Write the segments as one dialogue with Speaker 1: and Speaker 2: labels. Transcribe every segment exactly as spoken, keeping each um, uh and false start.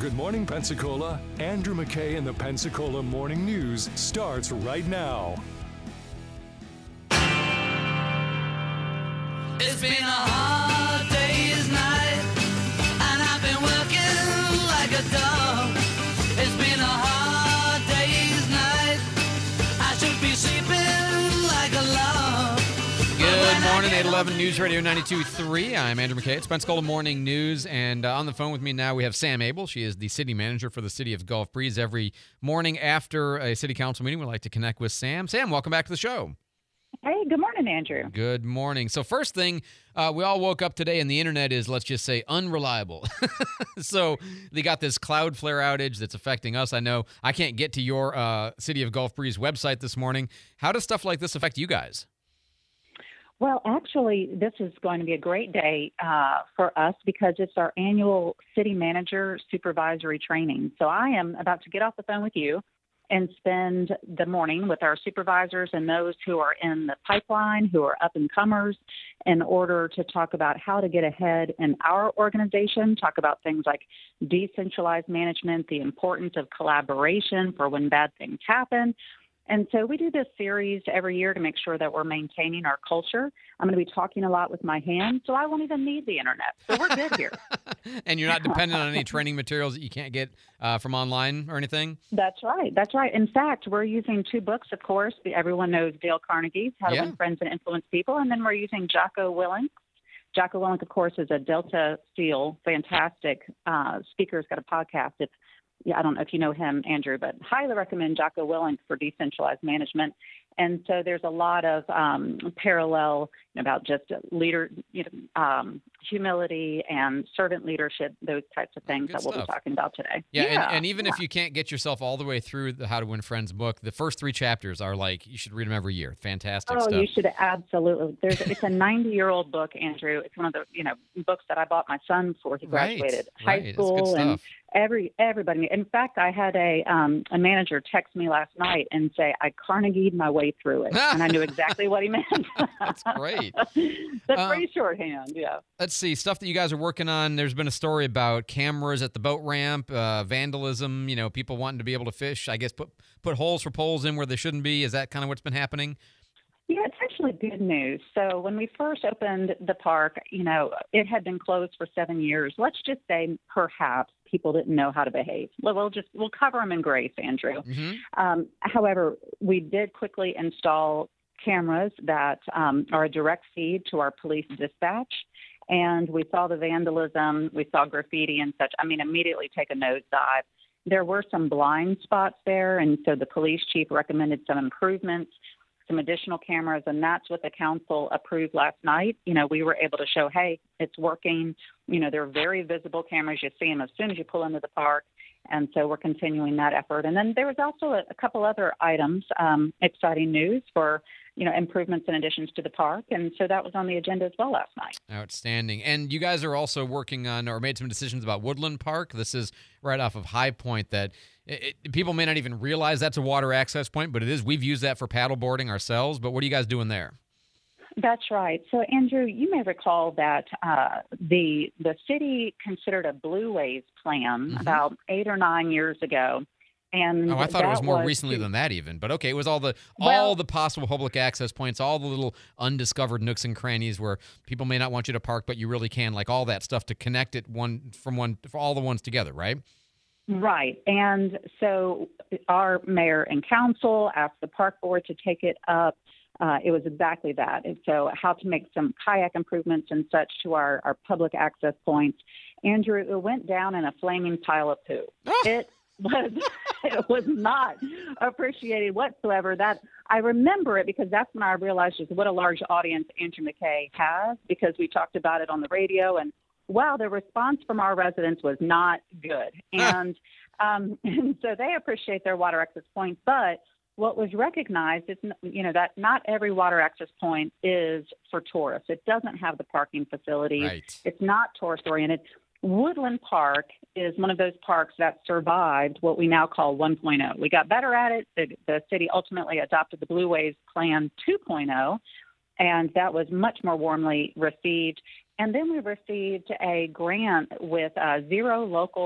Speaker 1: Good Morning Pensacola. Andrew McKay and the Pensacola Morning News starts right now.
Speaker 2: It's been a hard day's night, and I've been working like a dog. It's been a hard day's night, I should be sleeping like a log.
Speaker 3: Good morning, eight eleven News Radio ninety-two point three. I'm Andrew McKay. It's Pensacola Morning News, and uh, on the phone with me now we have Sam Abel. She is the city manager for the city of Gulf Breeze. Every morning after a city council meeting, we like to connect with Sam. Sam, welcome back to the show.
Speaker 4: Hey, good morning, Andrew.
Speaker 3: Good morning. So first thing, uh, we all woke up today and the internet is, let's just say, unreliable. So they got this Cloudflare outage that's affecting us. I know I can't get to your uh, City of Gulf Breeze website this morning. How does stuff like this affect you guys?
Speaker 4: Well, actually, this is going to be a great day uh, for us because it's our annual city manager supervisory training. So I am about to get off the phone with you and spend the morning with our supervisors and those who are in the pipeline, who are up-and-comers, in order to talk about how to get ahead in our organization, talk about things like decentralized management, the importance of collaboration for when bad things happen. And so we do this series every year to make sure that we're maintaining our culture. I'm going to be talking a lot with my hands, so I won't even need the internet. So we're good here.
Speaker 3: And you're not dependent on any training materials that you can't get uh, from online or anything?
Speaker 4: That's right. That's right. In fact, we're using two books, of course. Everyone knows Dale Carnegie's How to
Speaker 3: Yeah.
Speaker 4: Win Friends and Influence People. And then we're using Jocko Willink. Jocko Willink, of course, is a Delta SEAL, fantastic uh, speaker. He's got a podcast. It's Yeah, I don't know if you know him, Andrew, but highly recommend Jocko Willink for decentralized management. And so there's a lot of um, parallel about just leader, you know, um, humility and servant leadership, those types of things
Speaker 3: Good
Speaker 4: that we'll
Speaker 3: stuff.
Speaker 4: be talking about today.
Speaker 3: Yeah, and, and even
Speaker 4: yeah.
Speaker 3: if you can't get yourself all the way through the How to Win Friends book, the first three chapters are like, you should read them every year. Fantastic
Speaker 4: Oh,
Speaker 3: stuff.
Speaker 4: you should absolutely. There's, it's a ninety-year-old book, Andrew. It's one of the you know books that I bought my son before he
Speaker 3: Right,
Speaker 4: graduated
Speaker 3: right.
Speaker 4: high
Speaker 3: It's good
Speaker 4: school, and
Speaker 3: stuff.
Speaker 4: every everybody. In fact, I had a um, a manager text me last night and say I Carnegie'd my way through it, and I knew exactly what he meant.
Speaker 3: That's great.
Speaker 4: That's
Speaker 3: Um,
Speaker 4: pretty shorthand, yeah.
Speaker 3: Let's see, stuff that you guys are working on. There's been a story about cameras at the boat ramp, uh, vandalism, you know, people wanting to be able to fish. I guess put put holes for poles in where they shouldn't be. Is that kind of what's been happening?
Speaker 4: Yeah, it's actually good news. So when we first opened the park, you know, it had been closed for seven years. Let's just say perhaps people didn't know how to behave. Well, we'll just we'll cover them in grace, Andrew.
Speaker 3: Mm-hmm.
Speaker 4: Um, however, we did quickly install cameras that um, are a direct feed to our police dispatch. And we saw the vandalism, we saw graffiti and such. I mean, immediately take a nosedive. There were some blind spots there, and so the police chief recommended some improvements, some additional cameras, and that's what the council approved last night. You know, we were able to show, hey, it's working. You know, they're very visible cameras. You see them as soon as you pull into the park. And so we're continuing that effort. And then there was also a, a couple other items, um, exciting news for, you know, improvements and additions to the park. And so that was on the agenda as well last night.
Speaker 3: Outstanding. And you guys are also working on or made some decisions about Woodland Park. This is right off of High Point that it, it, people may not even realize that's a water access point, but it is. We've used that for paddle boarding ourselves. But what are you guys doing there?
Speaker 4: That's right. So, Andrew, you may recall that uh, the the city considered a Blue Ways plan
Speaker 3: Mm-hmm.
Speaker 4: about eight or nine years ago. And
Speaker 3: Oh, I thought it was
Speaker 4: that
Speaker 3: more recently
Speaker 4: to-
Speaker 3: than that even. But okay, it was all the
Speaker 4: Well-
Speaker 3: all the possible public access points, all the little undiscovered nooks and crannies where people may not want you to park, but you really can, like all that stuff to connect it one from one for all the ones together, right?
Speaker 4: Right. And so our mayor and council asked the park board to take it up. Uh, it was exactly that. And so how to make some kayak improvements and such to our, our public access points. Andrew, it went down in a flaming pile of poo. It was it was not appreciated whatsoever. That I remember it because that's when I realized just what a large audience Andrew McKay has, because we talked about it on the radio, and wow, the response from our residents was not good. And um, and so they appreciate their water access points, but what was recognized is, you know, that not every water access point is for tourists. It doesn't have the parking facilities.
Speaker 3: Right.
Speaker 4: It's not tourist oriented. Woodland Park is one of those parks that survived what we now call one point oh. We got better at it. The, the city ultimately adopted the Blue Ways Plan two point oh, and that was much more warmly received. And then we received a grant with uh, zero local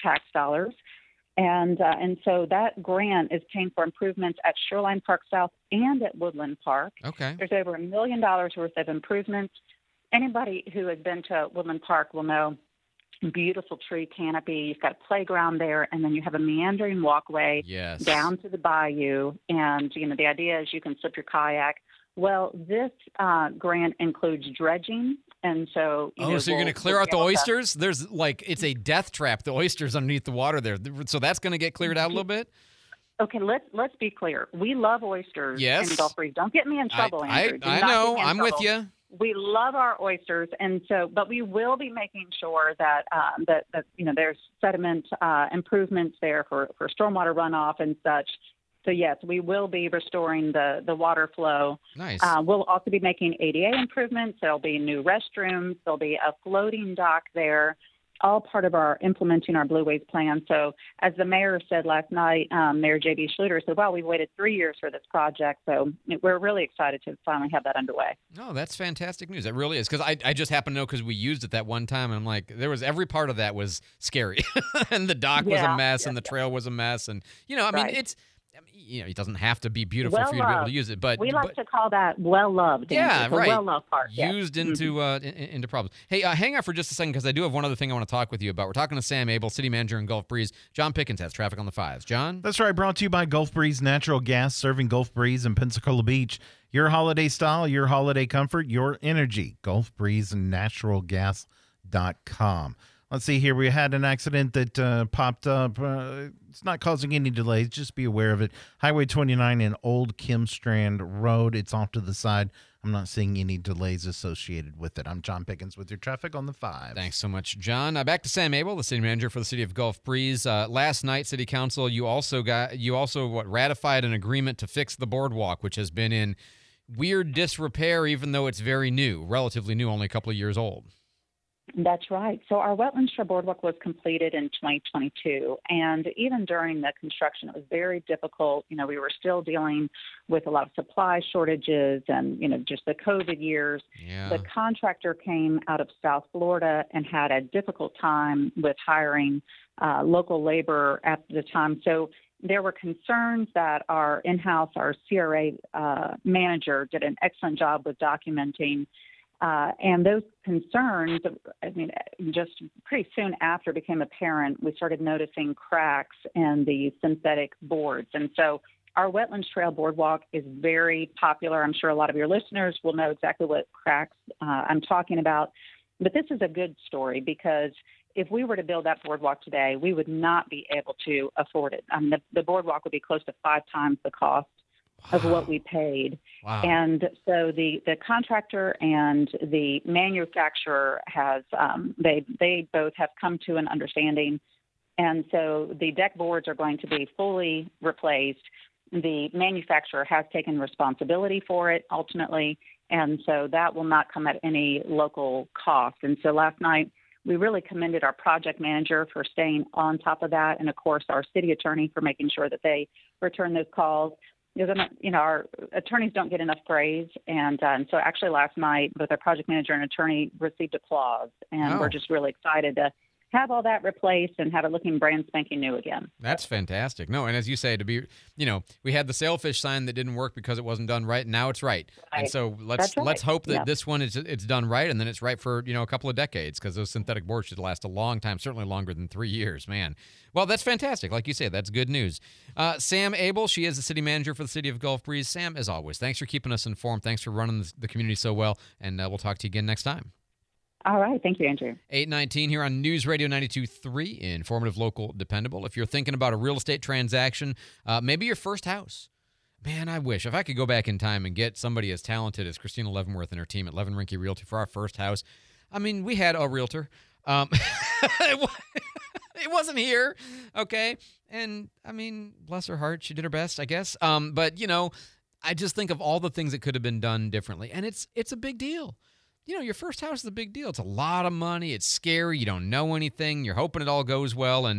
Speaker 4: tax dollars. And uh, and so that grant is paying for improvements at Shoreline Park South and at Woodland Park.
Speaker 3: Okay.
Speaker 4: There's over a million dollars worth of improvements. Anybody who has been to Woodland Park will know beautiful tree canopy. You've got a playground there, and then you have a meandering walkway
Speaker 3: Yes.
Speaker 4: down to the bayou. And, you know, the idea is you can slip your kayak. Well, this uh, grant includes dredging. And so, you
Speaker 3: oh,
Speaker 4: know,
Speaker 3: so you're
Speaker 4: we'll-
Speaker 3: going to clear
Speaker 4: we'll
Speaker 3: out the
Speaker 4: be able to-
Speaker 3: oysters? There's like, it's a death trap, the oysters underneath the water there. So that's going to get cleared out a little bit?
Speaker 4: Okay, let's let's be clear. We love oysters
Speaker 3: Yes.
Speaker 4: in Gulf Breeze. Don't get me in trouble,
Speaker 3: I,
Speaker 4: Andrew. Do
Speaker 3: I, I
Speaker 4: not get
Speaker 3: know.
Speaker 4: me in
Speaker 3: I'm with
Speaker 4: trouble.
Speaker 3: you.
Speaker 4: We love our oysters, and so, but we will be making sure that um, that, that you know there's sediment uh, improvements there for, for stormwater runoff and such. So yes, we will be restoring the the water flow.
Speaker 3: Nice.
Speaker 4: Uh, we'll also be making A D A improvements. There'll be new restrooms. There'll be a floating dock there, all part of our implementing our Blue Ways plan. So as the mayor said last night, um, Mayor J B Schluter said, well, we've waited three years for this project. So we're really excited to finally have that underway.
Speaker 3: Oh, that's fantastic news. It really is. Because I, I just happen to know because we used it that one time. And I'm like, there was every part of that was scary. And the dock was
Speaker 4: Yeah,
Speaker 3: a mess
Speaker 4: yeah,
Speaker 3: and the
Speaker 4: yeah.
Speaker 3: trail was a mess. And, you know, I mean,
Speaker 4: Right.
Speaker 3: it's, I mean, you know, it doesn't have to be beautiful
Speaker 4: Well
Speaker 3: for you to be able
Speaker 4: loved.
Speaker 3: to use it. But
Speaker 4: We like
Speaker 3: but,
Speaker 4: to call that well-loved.
Speaker 3: Yeah,
Speaker 4: Andrew.
Speaker 3: right.
Speaker 4: The well-loved part. yes.
Speaker 3: used into uh, in, into problems. Hey, uh, hang out for just a second because I do have one other thing I want to talk with you about. We're talking to Sam Abel, city manager in Gulf Breeze. John Pickens has traffic on the fives. John?
Speaker 5: That's right. Brought to you by Gulf Breeze Natural Gas, serving Gulf Breeze and Pensacola Beach. Your holiday style, your holiday comfort, your energy. Gulf Breeze Natural Gas dot com. Let's see here. We had an accident that uh, popped up. Uh, it's not causing any delays. Just be aware of it. Highway twenty-nine in Old Kim Strand Road. It's off to the side. I'm not seeing any delays associated with it. I'm John Pickens with your traffic on the five.
Speaker 3: Thanks so much, John. Uh, back to Sam Abel, the city manager for the city of Gulf Breeze. Uh, last night, City Council, you also got you also what ratified an agreement to fix the boardwalk, which has been in weird disrepair, even though it's very new, relatively new, only a couple of years old.
Speaker 4: That's right. So our Wetlands Trail Boardwalk was completed in twenty twenty-two, and even during the construction, it was very difficult. You know, we were still dealing with a lot of supply shortages and, you know, just the COVID years.
Speaker 3: Yeah.
Speaker 4: The contractor came out of South Florida and had a difficult time with hiring uh, local labor at the time. So there were concerns that our in-house, our C R A uh, manager did an excellent job with documenting. Uh, and those concerns, I mean, just pretty soon after it became apparent, we started noticing cracks in the synthetic boards. And so our Wetlands Trail Boardwalk is very popular. I'm sure a lot of your listeners will know exactly what cracks uh, I'm talking about. But this is a good story because if we were to build that boardwalk today, we would not be able to afford it. I mean, the, the boardwalk would be close to five times the cost of what we paid.
Speaker 3: Wow.
Speaker 4: And so the, the contractor and the manufacturer has, um, they, they both have come to an understanding. And so the deck boards are going to be fully replaced. The manufacturer has taken responsibility for it ultimately. And so that will not come at any local cost. And so last night, we really commended our project manager for staying on top of that. And of course, our city attorney for making sure that they return those calls. Because, you know, our attorneys don't get enough praise. And, uh, and so actually last night, both our project manager and attorney received applause. And
Speaker 3: Oh.
Speaker 4: we're just really excited to have all that replaced and have it looking brand spanking new again.
Speaker 3: That's fantastic. No, and as you say, to be, you know, we had the sailfish sign that didn't work because it wasn't done right. And now it's right. And
Speaker 4: Right.
Speaker 3: so let's
Speaker 4: That's right.
Speaker 3: let's hope that
Speaker 4: Yeah.
Speaker 3: this one is it's done right, and then it's right for you know a couple of decades because those synthetic boards should last a long time, certainly longer than three years. Man, well, that's fantastic. Like you say, that's good news. Uh, Sam Abel, she is the city manager for the city of Gulf Breeze. Sam, as always, thanks for keeping us informed. Thanks for running the community so well, and uh, we'll talk to you again next time.
Speaker 4: All right. Thank you, Andrew.
Speaker 3: eight nineteen here on News Radio ninety-two point three, informative, local, dependable. If you're thinking about a real estate transaction, uh, maybe your first house. Man, I wish. If I could go back in time and get somebody as talented as Christina Leavenworth and her team at Levin Rinke Realty for our first house. I mean, we had a realtor. Um, it wa- it wasn't here, okay? And, I mean, bless her heart, she did her best, I guess. Um, but, you know, I just think of all the things that could have been done differently, and it's it's a big deal. You know, your first house is a big deal. It's a lot of money. It's scary. You don't know anything. You're hoping it all goes well. And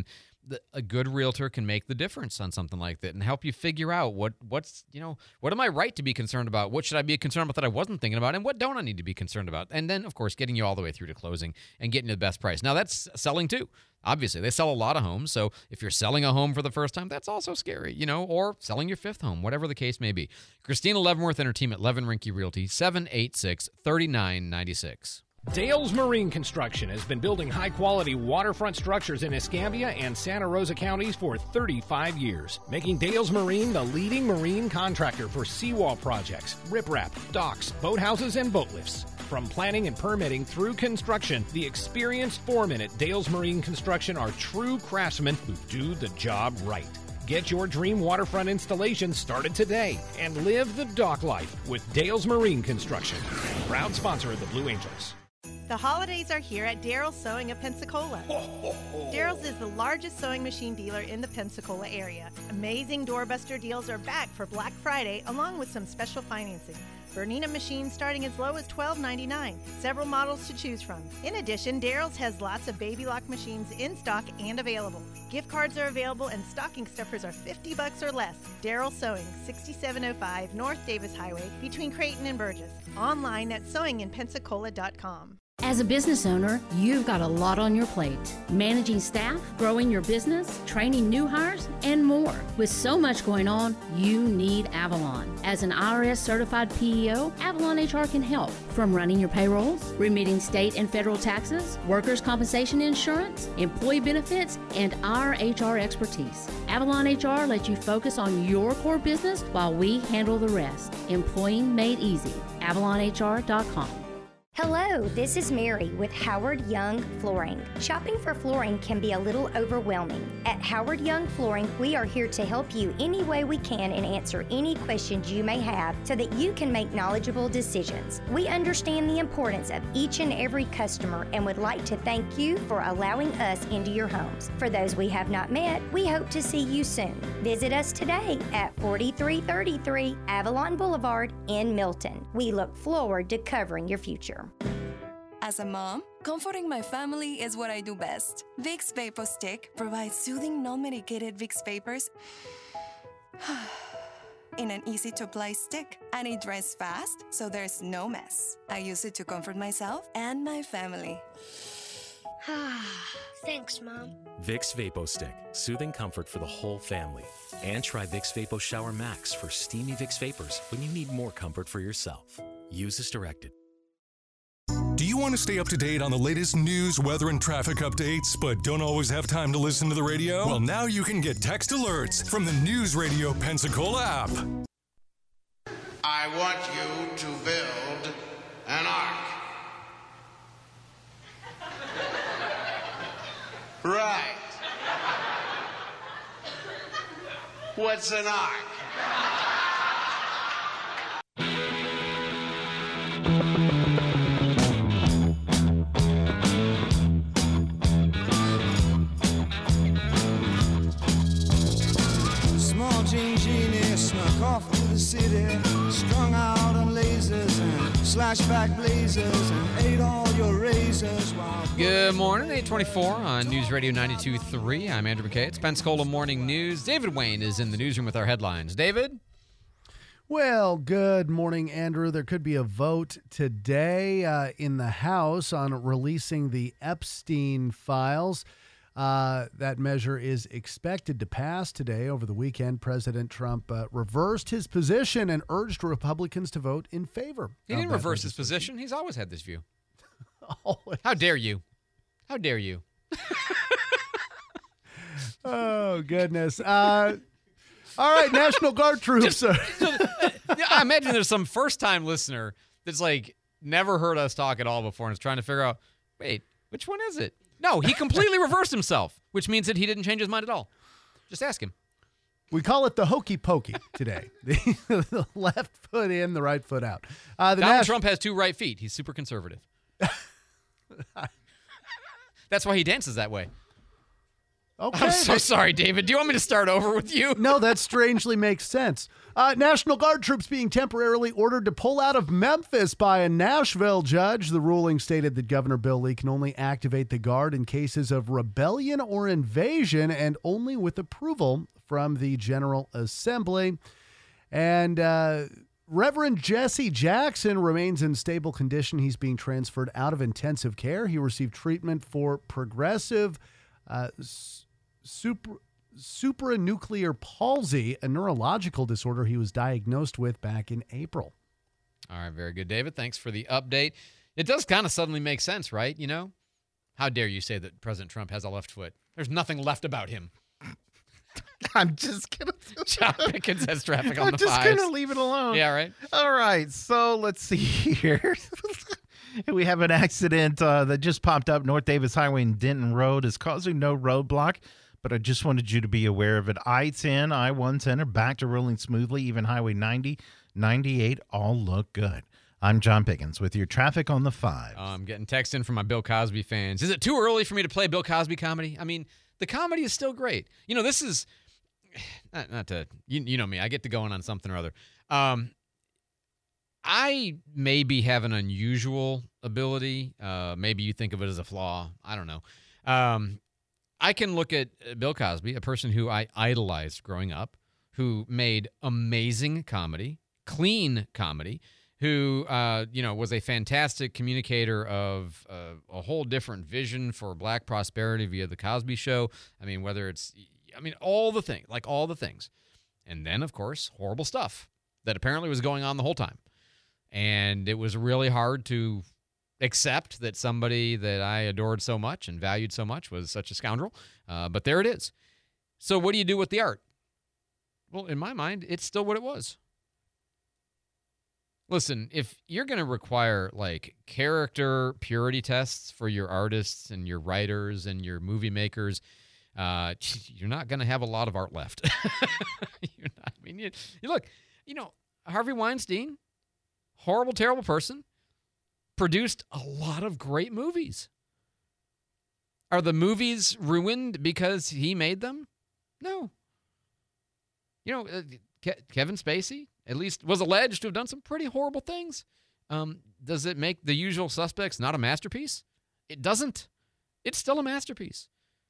Speaker 3: the, a good realtor can make the difference on something like that and help you figure out what what's, you know, what am I right to be concerned about? What should I be concerned about that I wasn't thinking about? And what don't I need to be concerned about? And then, of course, getting you all the way through to closing and getting you the best price. Now, that's selling too. Obviously, they sell a lot of homes. So if you're selling a home for the first time, that's also scary, you know, or selling your fifth home, whatever the case may be. Christina Leavenworth and her team at Levin Rinke Realty, seven eight six, three nine nine six.
Speaker 6: Dales Marine Construction has been building high-quality waterfront structures in Escambia and Santa Rosa counties for thirty-five years, making Dales Marine the leading marine contractor for seawall projects, riprap, docks, boathouses, and boat lifts. From planning and permitting through construction, the experienced foremen at Dales Marine Construction are true craftsmen who do the job right. Get your dream waterfront installation started today and live the dock life with Dales Marine Construction, proud sponsor of the Blue Angels.
Speaker 7: The holidays are here at Daryl's Sewing of Pensacola. Daryl's is the largest sewing machine dealer in the Pensacola area. Amazing doorbuster deals are back for Black Friday, along with some special financing. Bernina machines starting as low as twelve ninety-nine. Several models to choose from. In addition, Daryl's has lots of baby lock machines in stock and available. Gift cards are available and stocking stuffers are fifty bucks or less. Daryl's Sewing, sixty-seven oh five North Davis Highway, between Creighton and Burgess. Online at sewing in pensacola dot com.
Speaker 8: As a business owner, you've got a lot on your plate. Managing staff, growing your business, training new hires, and more. With so much going on, you need Avalon. As an I R S certified P E O, Avalon H R can help. From running your payrolls, remitting state and federal taxes, workers' compensation insurance, employee benefits, and our H R expertise. Avalon H R lets you focus on your core business while we handle the rest. Employing made easy. avalon h r dot com.
Speaker 9: Hello, this is Mary with Howard Young Flooring. Shopping for flooring can be a little overwhelming. At Howard Young Flooring, we are here to help you any way we can and answer any questions you may have so that you can make knowledgeable decisions. We understand the importance of each and every customer and would like to thank you for allowing us into your homes. For those we have not met, we hope to see you soon. Visit us today at forty-three thirty-three Avalon Boulevard in Milton. We look forward to covering your future.
Speaker 10: As a mom, comforting my family is what I do best. Vicks Vapor Stick provides soothing, non-medicated Vicks Vapors in an easy-to-apply stick, and it dries fast, so there's no mess. I use it to comfort myself and my family.
Speaker 11: Thanks, Mom.
Speaker 12: Vicks Vapo Stick, soothing comfort for the whole family. And try Vicks Vapo Shower Max for steamy Vicks Vapors when you need more comfort for yourself. Use as directed.
Speaker 1: Do you want to stay up to date on the latest news, weather, and traffic updates, but don't always have time to listen to the radio? Well, now you can get text alerts from the News Radio Pensacola app.
Speaker 13: I want you to build an ark. Right. What's an ark?
Speaker 14: Small Jean Genie snuck off to the city, strung out on lasers and slashback blazers and ate all your razors while...
Speaker 3: Good morning, eight twenty-four on News Radio ninety-two point three. I'm Andrew McKay. It's Pensacola Morning News. David Wayne is in the newsroom with our headlines. David?
Speaker 15: Well, good morning, Andrew. There could be a vote today uh, in the House on releasing the Epstein files. Uh, that measure is expected to pass today. Over the weekend, President Trump uh, reversed his position and urged Republicans to vote in favor.
Speaker 3: He didn't reverse his position. He's always had this view. Always. How dare you? How dare you?
Speaker 15: Oh, goodness. Uh, all right, National Guard troops.
Speaker 3: Just, I imagine there's some first-time listener that's like never heard us talk at all before and is trying to figure out, wait, which one is it? No, he completely reversed himself, which means that he didn't change his mind at all. Just ask him.
Speaker 15: We call it the hokey pokey today. the, the left foot in, the right foot out. Uh, the
Speaker 3: Donald
Speaker 15: Nas-
Speaker 3: Trump has two right feet. He's super conservative. That's why he dances that way.
Speaker 15: Okay.
Speaker 3: I'm so sorry, David. Do you want me to start over with you?
Speaker 15: No, that strangely makes sense. Uh, National Guard troops being temporarily ordered to pull out of Memphis by a Nashville judge. The ruling stated that Governor Bill Lee can only activate the Guard in cases of rebellion or invasion and only with approval from the General Assembly. And uh, Reverend Jesse Jackson remains in stable condition. He's being transferred out of intensive care. He received treatment for progressive uh, super, supranuclear palsy, a neurological disorder he was diagnosed with back in April.
Speaker 3: All right, very good, David. Thanks for the update. It does kind of suddenly make sense, right? You know, how dare you say that President Trump has a left foot? There's nothing left about him.
Speaker 5: I'm just gonna.
Speaker 3: John Pickens has traffic on
Speaker 5: I'm
Speaker 3: the
Speaker 5: just
Speaker 3: fives.
Speaker 5: gonna leave it alone.
Speaker 3: Yeah, right.
Speaker 5: All right. So let's see here. We have an accident uh, that just popped up. North Davis Highway and Denton Road is causing no roadblock, but I just wanted you to be aware of it. I ten, I one ten are back to rolling smoothly. Even Highway ninety, ninety-eight all look good. I'm John Pickens with your traffic on the five.
Speaker 3: Uh, I'm getting text in from my Bill Cosby fans. Is it too early for me to play Bill Cosby comedy? I mean, the comedy is still great. You know, this is not, not to you, you know me. I get to going on something or other. Um, I maybe have an unusual ability. Uh, maybe you think of it as a flaw. I don't know. Um, I can look at Bill Cosby, a person who I idolized growing up, who made amazing comedy, clean comedy, who uh, you know was a fantastic communicator of uh, a whole different vision for Black prosperity via the Cosby Show. I mean, whether it's, I mean, all the things, like all the things, and then of course horrible stuff that apparently was going on the whole time. And it was really hard to accept that somebody that I adored so much and valued so much was such a scoundrel. Uh, but there it is. So what do you do with the art? Well, in my mind, it's still what it was. Listen, if you're going to require like character purity tests for your artists and your writers and your movie makers, uh, you're not going to have a lot of art left. You're not, I mean, you, you look, you know, Harvey Weinstein, horrible, terrible person, produced a lot of great movies. Are the movies ruined because he made them? No. You know, uh, Ke- Kevin Spacey, at least, was alleged to have done some pretty horrible things. Um, does it make The Usual Suspects not a masterpiece? It doesn't. It's still a masterpiece.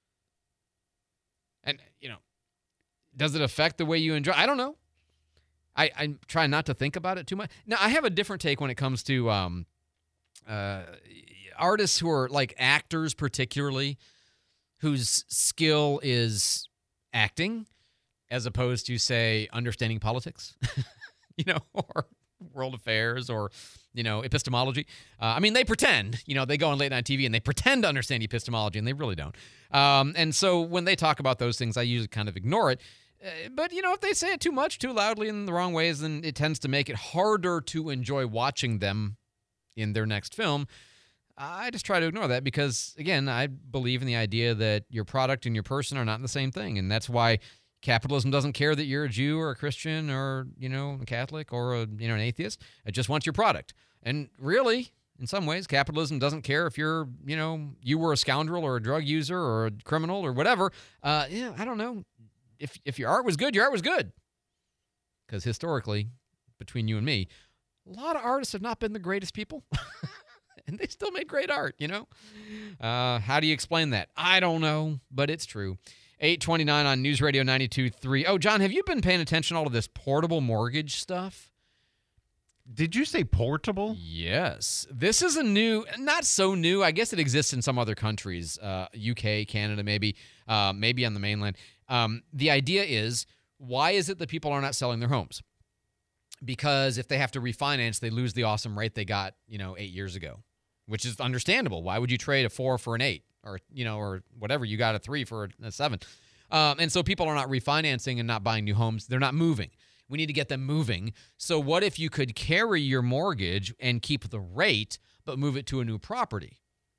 Speaker 3: And, you know, does it affect the way you enjoy? I don't know. I, I try not to think about it too much. Now, I have a different take when it comes to um, uh, artists who are like actors, particularly, whose skill is acting as opposed to, say, understanding politics, you know, or world affairs or, you know, epistemology. Uh, I mean, they pretend, you know, they go on late night T V and they pretend to understand epistemology and they really don't. Um, and so when they talk about those things, I usually kind of ignore it. Uh, but, you know, if they say it too much, too loudly, in the wrong ways, then it tends to make it harder to enjoy watching them in their next film. I just try to ignore that because, again, I believe in the idea that your product and your person are not the same thing. And that's why capitalism doesn't care that you're a Jew or a Christian or, you know, a Catholic or, a, you know, an atheist. It just wants your product. And really, in some ways, capitalism doesn't care if you're, you know, you were a scoundrel or a drug user or a criminal or whatever. Uh, yeah, I don't know. If if your art was good, your art was good. Because historically, between you and me, a lot of artists have not been the greatest people. And they still made great art, you know? Uh, how do you explain that? I don't know, but it's true. eight twenty-nine on News Radio ninety-two point three. Oh, John, have you been paying attention to all of this portable mortgage stuff?
Speaker 5: Did you say portable?
Speaker 3: Yes. This is a new, not so new. I guess it exists in some other countries, uh, U K, Canada, maybe, uh, maybe on the mainland. Um, the idea is, why is it that people are not selling their homes? Because if they have to refinance, they lose the awesome rate they got, you know, eight years ago, which is understandable. Why would you trade a four for an eight or, you know, or whatever? You got a three for a seven. Um, and so people are not refinancing and not buying new homes. They're not moving. We need to get them moving. So what if you could carry your mortgage and keep the rate, but move it to a new property?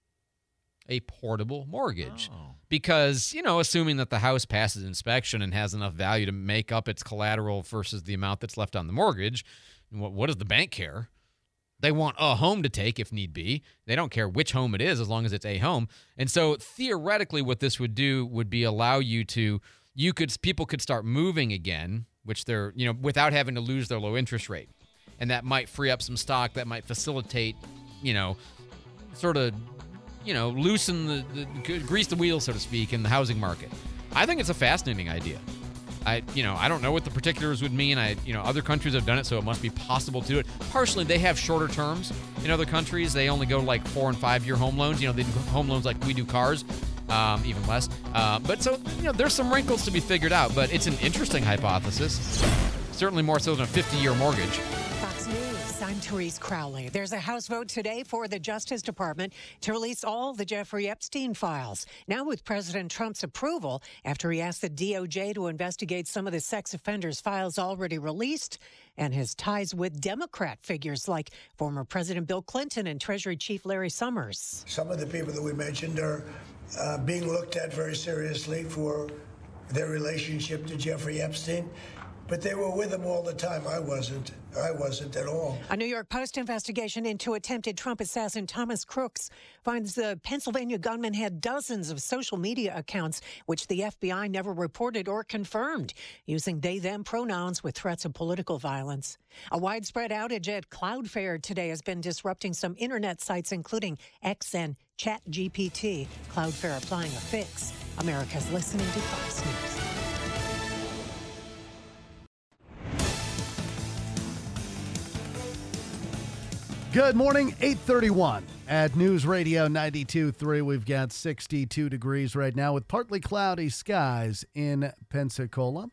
Speaker 3: A portable mortgage.
Speaker 5: Oh.
Speaker 3: Because, you know, assuming that the house passes inspection and has enough value to make up its collateral versus the amount that's left on the mortgage, what, what does the bank care? They want a home to take if need be. They don't care which home it is as long as it's a home. And so theoretically what this would do would be allow you to, you could, people could start moving again, which they're, you know, without having to lose their low interest rate. And that might free up some stock, that might facilitate, you know, sort of, you know, loosen the, the grease the wheel, so to speak, in the housing market. I think it's a fascinating idea. I, you know, I don't know what the particulars would mean. I, you know, other countries have done it, so it must be possible to do it. Partially, they have shorter terms. In other countries, they only go like four and five year home loans. You know, they do home loans like we do cars, um, even less. Uh, but so, you know, there's some wrinkles to be figured out. But it's an interesting hypothesis. Certainly more so than a fifty year mortgage.
Speaker 11: Fox News, I'm Therese Crowley. There's a House vote today for the Justice Department to release all the Jeffrey Epstein files. Now with President Trump's approval, after he asked the D O J to investigate some of the sex offenders' files already released and his ties with Democrat figures like former President Bill Clinton and Treasury Chief Larry Summers.
Speaker 16: Some of the people that we mentioned are uh, being looked at very seriously for their relationship to Jeffrey Epstein. But they were with him all the time. I wasn't. I wasn't at all.
Speaker 11: A New York Post investigation into attempted Trump assassin Thomas Crooks finds the Pennsylvania gunman had dozens of social media accounts, which the F B I never reported or confirmed, using they-them pronouns with threats of political violence. A widespread outage at Cloudflare today has been disrupting some internet sites, including X and ChatGPT. Cloudflare applying a fix. America's listening to Fox News.
Speaker 15: Good morning, eight thirty-one at News Radio ninety-two point three. We've got sixty-two degrees right now with partly cloudy skies in Pensacola.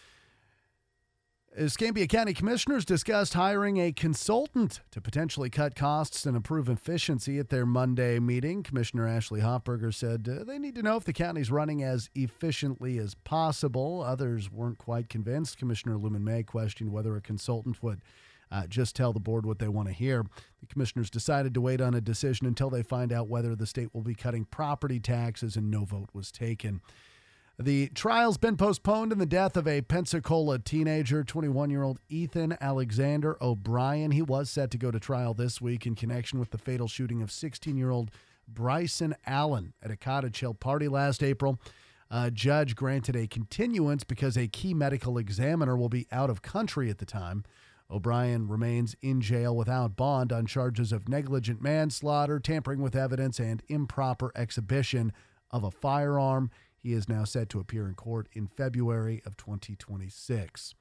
Speaker 15: Escambia County Commissioners discussed hiring a consultant to potentially cut costs and improve efficiency at their Monday meeting. Commissioner Ashley Hoffberger said uh, they need to know if the county's running as efficiently as possible. Others weren't quite convinced. Commissioner Luman May questioned whether a consultant would Uh, just tell the board what they want to hear. The commissioners decided to wait on a decision until they find out whether the state will be cutting property taxes, and no vote was taken. The trial's been postponed in the death of a Pensacola teenager, twenty-one-year-old Ethan Alexander O'Brien. He was set to go to trial this week in connection with the fatal shooting of sixteen-year-old Bryson Allen at a Cottage Hill party last April. A judge granted a continuance because a key medical examiner will be out of country at the time. O'Brien remains in jail without bond on charges of negligent manslaughter, tampering with evidence, and improper exhibition of a firearm. He is now set to appear in court in February of twenty twenty-six.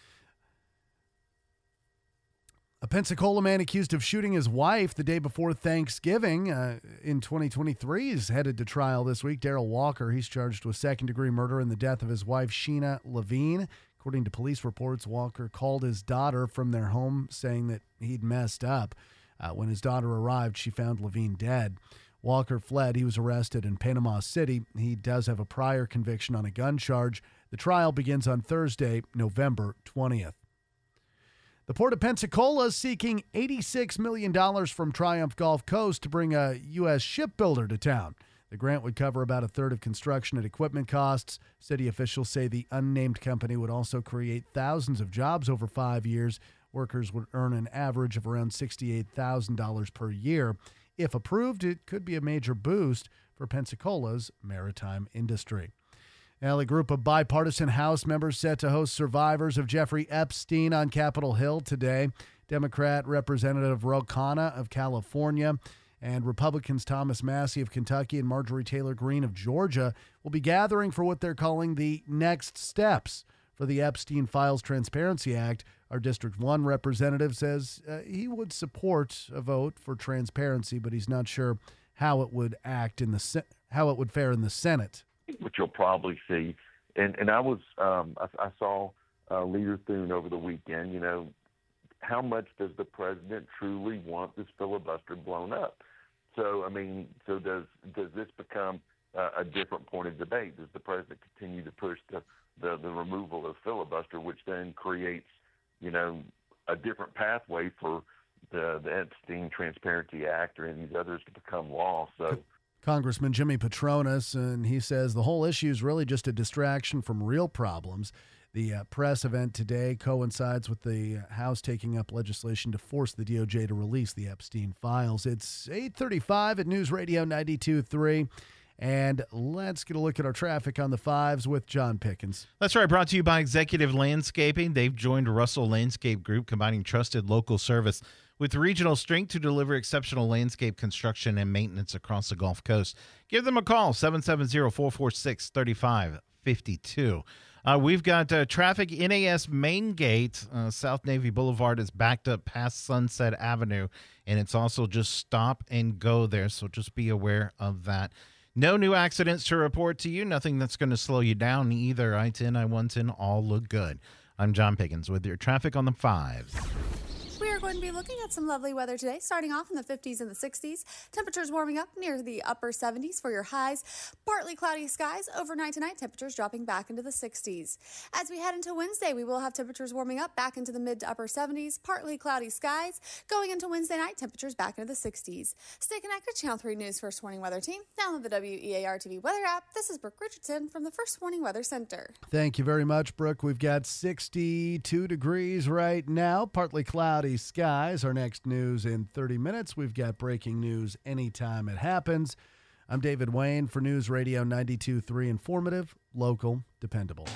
Speaker 15: A Pensacola man accused of shooting his wife the day before Thanksgiving uh, in twenty twenty-three is headed to trial this week. Darrell Walker, he's charged with second-degree murder in the death of his wife, Sheena Levine. According to police reports, Walker called his daughter from their home saying that he'd messed up. Uh, when his daughter arrived, she found Levine dead. Walker fled. He was arrested in Panama City. He does have a prior conviction on a gun charge. The trial begins on Thursday, November twentieth. The Port of Pensacola is seeking eighty-six million dollars from Triumph Gulf Coast to bring a U S shipbuilder to town. The grant would cover about a third of construction and equipment costs. City officials say the unnamed company would also create thousands of jobs over five years. Workers would earn an average of around sixty-eight thousand dollars per year. If approved, it could be a major boost for Pensacola's maritime industry. Now, a group of bipartisan House members set to host survivors of Jeffrey Epstein on Capitol Hill today. Democrat Representative Ro Khanna of California and Republicans Thomas Massie of Kentucky and Marjorie Taylor Greene of Georgia will be gathering for what they're calling the next steps for the Epstein Files Transparency Act. Our District one representative says uh, he would support a vote for transparency, but he's not sure how it would act in the se- how it would fare in the Senate.
Speaker 17: Which you'll probably see, and and I was um, I, I saw uh, Leader Thune over the weekend. You know, how much does the president truly want this filibuster blown up? So, I mean, so does does this become uh, a different point of debate? Does the president continue to push the, the, the removal of filibuster, which then creates, you know, a different pathway for the, the Epstein Transparency Act or any of these others to become law? So,
Speaker 15: Congressman Jimmy Patronis, and he says the whole issue is really just a distraction from real problems. The uh, press event today coincides with the House taking up legislation to force the D O J to release the Epstein files. It's eight thirty-five at News Radio ninety-two point three. And let's get a look at our traffic on the fives with John Pickens.
Speaker 5: That's right. Brought to you by Executive Landscaping. They've joined Russell Landscape Group, combining trusted local service with regional strength to deliver exceptional landscape construction and maintenance across the Gulf Coast. Give them a call, seven seven zero, four four six, three five five two. Uh, we've got uh, traffic N A S Main Gate. Uh, South Navy Boulevard is backed up past Sunset Avenue, and it's also just stop and go there, so just be aware of that. No new accidents to report to you. Nothing that's going to slow you down either. I ten, I one ten, all look good. I'm John Pickens with your traffic on the fives.
Speaker 18: We are going to be looking at some lovely weather today, starting off in the fifties and the sixties. Temperatures warming up near the upper seventies for your highs. Partly cloudy skies overnight tonight, temperatures dropping back into the sixties. As we head into Wednesday, we will have temperatures warming up back into the mid to upper seventies. Partly cloudy skies. Going into Wednesday night, temperatures back into the sixties. Stay connected. Channel three News First Warning Weather Team. Download the W E A R T V weather app. This is Brooke Richardson from the First Warning Weather Center.
Speaker 15: Thank you very much, Brooke. We've got sixty-two degrees right now. Partly cloudy skies. Our next news in thirty minutes. We've got breaking news anytime it happens. I'm David Wayne for News Radio ninety-two point three. Informative, local, dependable.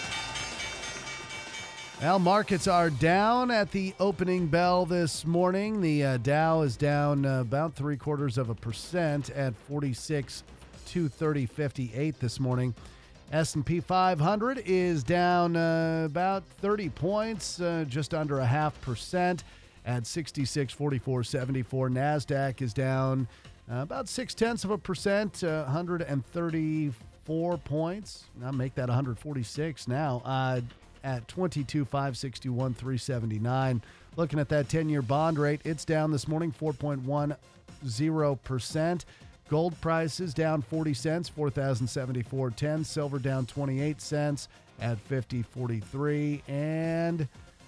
Speaker 15: Well, markets are down at the opening bell this morning. The uh, Dow is down uh, about three quarters of a percent at forty-six two thirty fifty-eight this morning. S and P five hundred is down uh, about thirty points, uh, just under a half percent at sixty-six forty-four seventy-four. NASDAQ is down uh, about six tenths of a percent, uh, one hundred thirty-four points. I'll make that one hundred forty-six now uh, at twenty-two five sixty-one three seventy-nine. Looking at that ten-year bond rate, it's down this morning four point one zero percent. Gold prices down forty cents, four thousand seventy-four ten. Silver down twenty-eight cents at fifty forty-three. And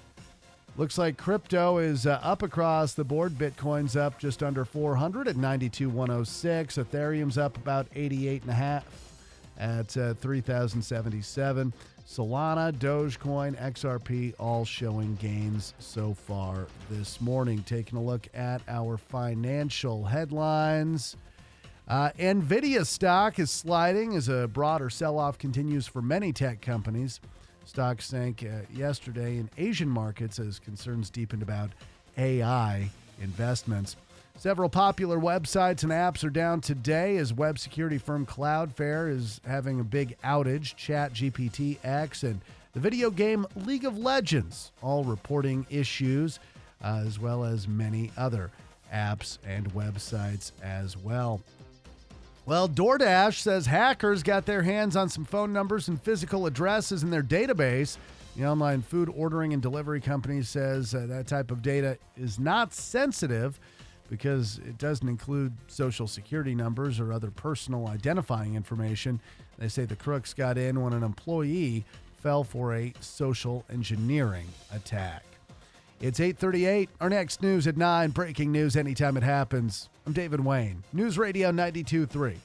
Speaker 15: looks like crypto is uh, up across the board. Bitcoin's up just under four hundred at ninety-two one oh six. Ethereum's up about eighty-eight and a half at uh, three thousand seventy-seven. Solana, Dogecoin, X R P all showing gains so far this morning. Taking a look at our financial headlines. Uh, NVIDIA stock is sliding as a broader sell-off continues for many tech companies. Stock sank uh, yesterday in Asian markets as concerns deepened about A I investments. Several popular websites and apps are down today as web security firm Cloudflare is having a big outage. ChatGPT, X, and the video game League of Legends all reporting issues, uh, as well as many other apps and websites as well. Well, DoorDash says hackers got their hands on some phone numbers and physical addresses in their database. The online food ordering and delivery company says uh, that type of data is not sensitive because it doesn't include social security numbers or other personal identifying information. They say the crooks got in when an employee fell for a social engineering attack. It's eight thirty-eight. Our next news at nine. Breaking news anytime it happens. I'm David Wayne. News Radio ninety-two point three.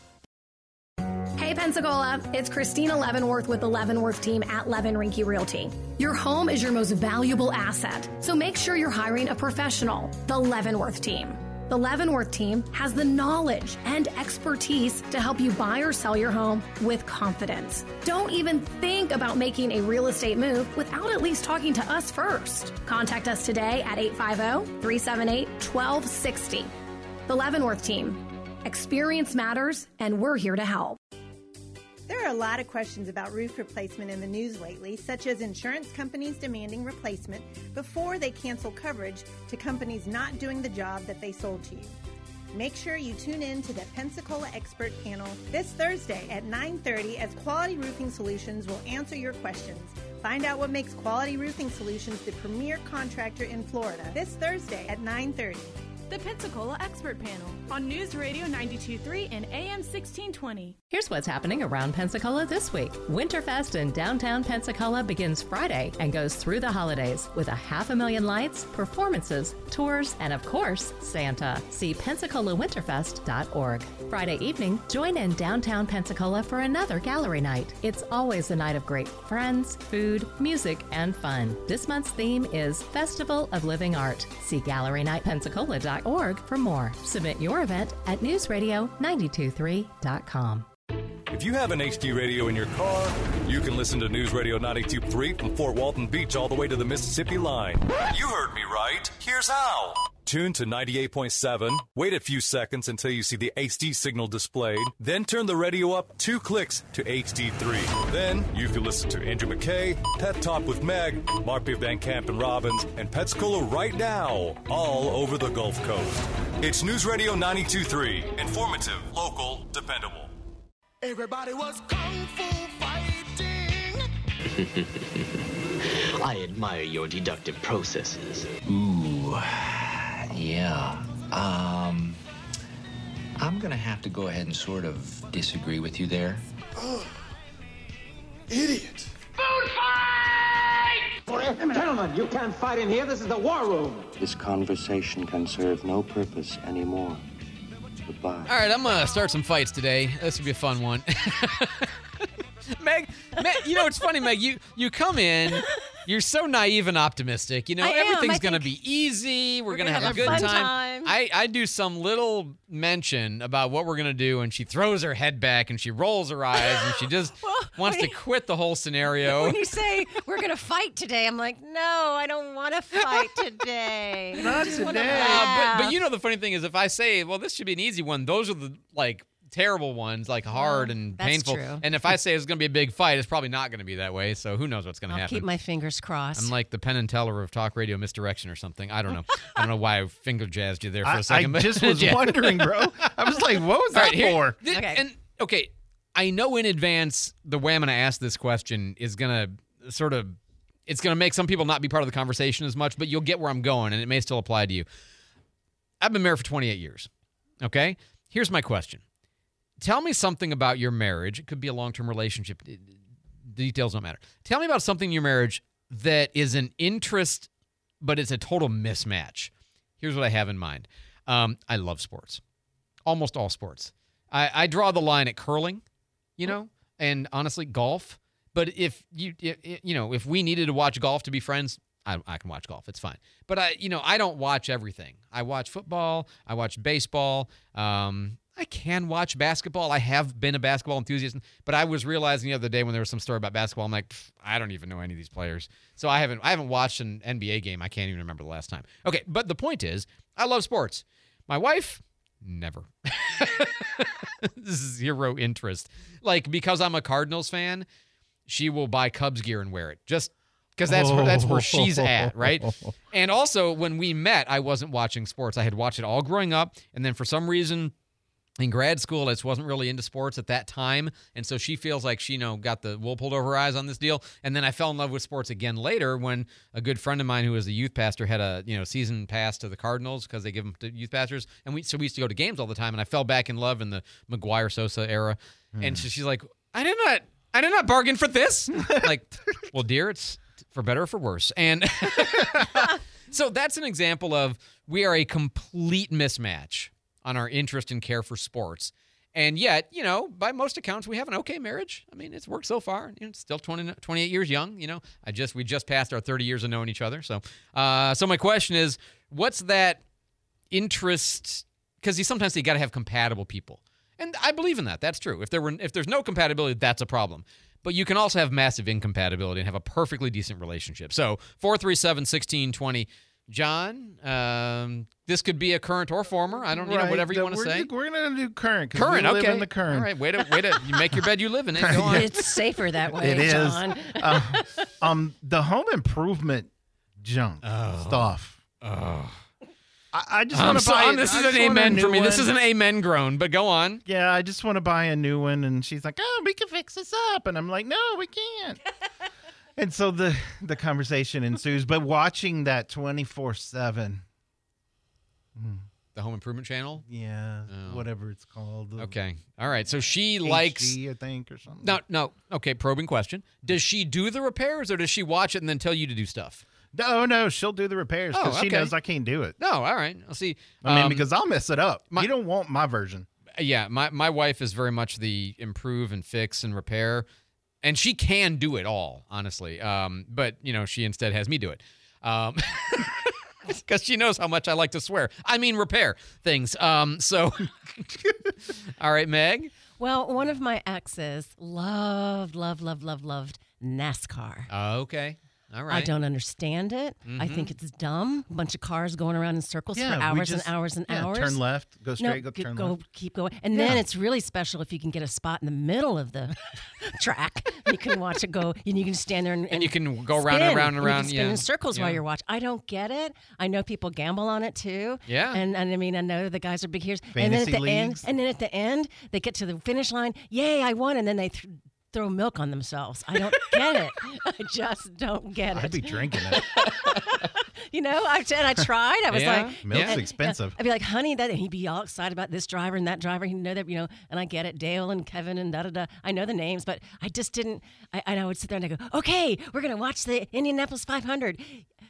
Speaker 19: Hey Pensacola, it's Christina Leavenworth with the Leavenworth team at Levin Rinke Realty. Your home is your most valuable asset, so make sure you're hiring a professional, the Leavenworth team. The Leavenworth team has the knowledge and expertise to help you buy or sell your home with confidence. Don't even think about making a real estate move without at least talking to us first. Contact us today at eight five zero, three seven eight, one two six zero. The Leavenworth team. Experience matters, and we're here to help.
Speaker 7: There are a lot of questions about roof replacement in the news lately, such as insurance companies demanding replacement before they cancel coverage to companies not doing the job that they sold to you. Make sure you tune in to the Pensacola Expert Panel this Thursday at nine thirty as Quality Roofing Solutions will answer your questions. Find out what makes Quality Roofing Solutions the premier contractor in Florida this Thursday at nine thirty.
Speaker 20: The Pensacola Expert Panel on News Radio ninety-two point three and A M sixteen twenty. Here's what's happening around Pensacola this week. Winterfest in downtown Pensacola begins Friday and goes through the holidays with a half a million lights, performances, tours, and of course, Santa. See Pensacola Winterfest dot org. Friday evening, join in downtown Pensacola for another gallery night. It's always a night of great friends, food, music, and fun. This month's theme is Festival of Living Art. See gallery night pensacola dot org for more. Submit your event at news radio nine two three dot com.
Speaker 1: If you have an H D radio in your car, you can listen to News Radio ninety-two point three from Fort Walton Beach all the way to the Mississippi line. You heard me right. Here's how. Tune to ninety-eight point seven, wait a few seconds until you see the H D signal displayed, then turn the radio up two clicks to H D three. Then you can listen to Andrew McKay, Pet Talk with Meg, Mark Van Camp and Robbins, and Pensacola right now, all over the Gulf Coast. It's News Radio ninety-two point three, informative, local, dependable.
Speaker 21: Everybody was kung fu fighting.
Speaker 22: I admire your deductive processes.
Speaker 23: Ooh, yeah. Um, I'm gonna have to go ahead and sort of disagree with you there.
Speaker 21: Oh, idiot. Food fight!
Speaker 24: Gentlemen, you can't fight in here. This is the war room.
Speaker 25: This conversation can serve no purpose anymore. Goodbye.
Speaker 3: All right, I'm going to start some fights today. This will be a fun one. Meg, Meg, you know, it's funny, Meg, you, you come in, you're so naive and optimistic. You know,
Speaker 7: I am.
Speaker 3: everything's
Speaker 7: I
Speaker 3: going to
Speaker 7: think
Speaker 3: be easy. We're,
Speaker 7: we're
Speaker 3: going to
Speaker 7: gonna
Speaker 3: have,
Speaker 7: have
Speaker 3: a
Speaker 7: a
Speaker 3: good
Speaker 7: fun
Speaker 3: time.
Speaker 7: time.
Speaker 3: I, I do some little mention about what we're going to do, and she throws her head back, and she rolls her eyes, and she just
Speaker 7: Well,
Speaker 3: wants to
Speaker 7: when you-
Speaker 3: quit the whole scenario.
Speaker 7: When you say we're going to fight today, I'm like, no, I don't want to fight today. I just wanna
Speaker 3: Uh,
Speaker 7: laugh.
Speaker 3: but, but you know, the funny thing is, if I say, well, this should be an easy one, those are the, like, terrible ones, like hard and
Speaker 7: that's
Speaker 3: painful.
Speaker 7: true.
Speaker 3: And if I say it's going to be a big fight, it's probably not going to be that way. So who knows what's going to
Speaker 7: I'll
Speaker 3: happen.
Speaker 7: keep my fingers crossed.
Speaker 3: I'm like the Penn and Teller of talk radio misdirection or something. I don't know. I don't know why I finger jazzed you there for
Speaker 5: I,
Speaker 3: a second.
Speaker 5: I
Speaker 3: but
Speaker 5: just was
Speaker 3: Yeah.
Speaker 5: wondering, bro. I was like, what was
Speaker 3: All
Speaker 5: that
Speaker 3: right, here-
Speaker 5: for?
Speaker 3: thi- And okay, I know in advance the way I'm going to ask this question is going to sort of, it's going to make some people not be part of the conversation as much, but you'll get where I'm going, and it may still apply to you. I've been married for twenty-eight years. Okay? Here's my question. Tell me something about your marriage. It could be a long-term relationship. The details don't matter. Tell me about something in your marriage that is an interest, but it's a total mismatch. Here's what I have in mind. Um, I love sports. Almost all sports. I, I draw the line at curling, you know, and honestly, golf. But if you, you know, if we needed to watch golf to be friends, I, I can watch golf. It's fine. But I, you know, I don't watch everything. I watch football. I watch baseball. Um, I can watch basketball. I have been a basketball enthusiast, but I was realizing the other day when there was some story about basketball, I'm like, I don't even know any of these players. So I haven't I haven't watched an N B A game. I can't even remember the last time. Okay, but the point is, I love sports. My wife, never. This is zero interest. Like, because I'm a Cardinals fan, she will buy Cubs gear and wear it. Just because that's, where, that's where she's at, right? And also, when we met, I wasn't watching sports. I had watched it all growing up, and then for some reason, in grad school, I just wasn't really into sports at that time, and so she feels like she, you know, got the wool pulled over her eyes on this deal. And then I fell in love with sports again later when a good friend of mine who was a youth pastor had a, you know, season pass to the Cardinals because they give them to youth pastors, and we so we used to go to games all the time. And I fell back in love in the McGuire Sosa era, and so she's like, "I did not, I did not bargain for this." Like, well, dear, it's for better or for worse, and so that's an example of we are a complete mismatch on our interest and care for sports. And yet, you know, by most accounts, we have an okay marriage. I mean, it's worked so far. You know, it's still twenty, twenty-eight years young. You know, I just we just passed our thirty years of knowing each other. So, uh, so my question is, what's that interest? Because you sometimes you got to have compatible people, and I believe in that. That's true. If there were, if there's no compatibility, that's a problem. But you can also have massive incompatibility and have a perfectly decent relationship. So, four three seven, one six two zero. John, um, this could be a current or former. I don't know,
Speaker 5: Right,
Speaker 3: whatever you
Speaker 5: the-
Speaker 3: want to
Speaker 5: we're
Speaker 3: say.
Speaker 5: do- We're going to do current. 'cause
Speaker 3: Current,
Speaker 5: we live
Speaker 3: okay.
Speaker 5: in the current.
Speaker 3: All right, way to, way to you make your bed, you live in it. Go on.
Speaker 7: It's safer that way,
Speaker 5: It is.
Speaker 7: John.
Speaker 5: uh, um, the home improvement junk stuff.
Speaker 3: Oh.
Speaker 5: I, I just
Speaker 3: I'm
Speaker 5: want to
Speaker 3: so-
Speaker 5: buy.
Speaker 3: this
Speaker 5: I
Speaker 3: is an
Speaker 5: just want a
Speaker 3: amen for
Speaker 5: new
Speaker 3: me. This
Speaker 5: one.
Speaker 3: is an amen groan, but go on.
Speaker 5: Yeah, I just want to buy a new one, and she's like, "Oh, we can fix this up," and I'm like, "No, we can't." And so the the conversation ensues. But watching that twenty-four seven,
Speaker 3: the Home Improvement Channel?
Speaker 5: Yeah,
Speaker 3: Oh.
Speaker 5: whatever it's called. The
Speaker 3: Okay. All right. So she
Speaker 5: H D,
Speaker 3: likes.
Speaker 5: I think, or something.
Speaker 3: No, no. Okay. Probing question. Does she do the repairs or does she watch it and then tell you to do stuff?
Speaker 5: No, no, she'll do the repairs because
Speaker 3: Oh,
Speaker 5: she
Speaker 3: okay.
Speaker 5: knows I can't do it.
Speaker 3: No. All right. I'll see.
Speaker 5: I mean,
Speaker 3: Um,
Speaker 5: because I'll mess it up.
Speaker 3: my-
Speaker 5: you don't want my version.
Speaker 3: Yeah. My, my wife is very much the improve and fix and repair. And she can do it all, honestly. Um, but, you know, she instead has me do it. Um Because she knows how much I like to swear. I mean, repair things. Um, so, all right, Meg.
Speaker 2: Well, one of my exes loved, loved, loved, loved, loved NASCAR.
Speaker 3: Uh, okay. All right.
Speaker 2: I don't understand it. I
Speaker 3: Mhm.
Speaker 2: think it's dumb. A bunch of cars going around in circles
Speaker 5: Yeah,
Speaker 2: for
Speaker 5: we
Speaker 2: hours
Speaker 5: just-
Speaker 2: and hours and
Speaker 5: yeah,
Speaker 2: hours.
Speaker 5: turn left, go straight,
Speaker 2: no,
Speaker 5: go turn
Speaker 2: go,
Speaker 5: left.
Speaker 2: keep going. And
Speaker 5: Yeah.
Speaker 2: then it's really special if you can get a spot in the middle of the track. You can watch it go, and you can stand there and,
Speaker 3: And you can go around
Speaker 2: spin,
Speaker 3: and around and
Speaker 2: you
Speaker 3: around,
Speaker 2: can spin
Speaker 3: yeah.
Speaker 2: in circles while
Speaker 3: Yeah.
Speaker 2: you're watching. I don't get it. I know people gamble on it too.
Speaker 3: Yeah.
Speaker 2: And, and I mean, I know the guys are big heroes. And then
Speaker 5: Fantasy
Speaker 2: at the end,
Speaker 5: leagues.
Speaker 2: and then at the end, they get to the finish line. Yay, I won! And then they. Th- throw milk on themselves. I don't get it. I just don't get it.
Speaker 5: I'd be drinking it.
Speaker 2: You know, I and I tried. I was
Speaker 5: Yeah.
Speaker 2: like,
Speaker 5: Milk's
Speaker 2: and-
Speaker 5: expensive.
Speaker 2: I'd be like, honey, that, and he'd be all excited about this driver and that driver. He'd know that, you know, and I get it, Dale and Kevin and da da da. I know the names, but I just didn't. I, and I would sit there and I go, okay, we're gonna watch the Indianapolis five hundred.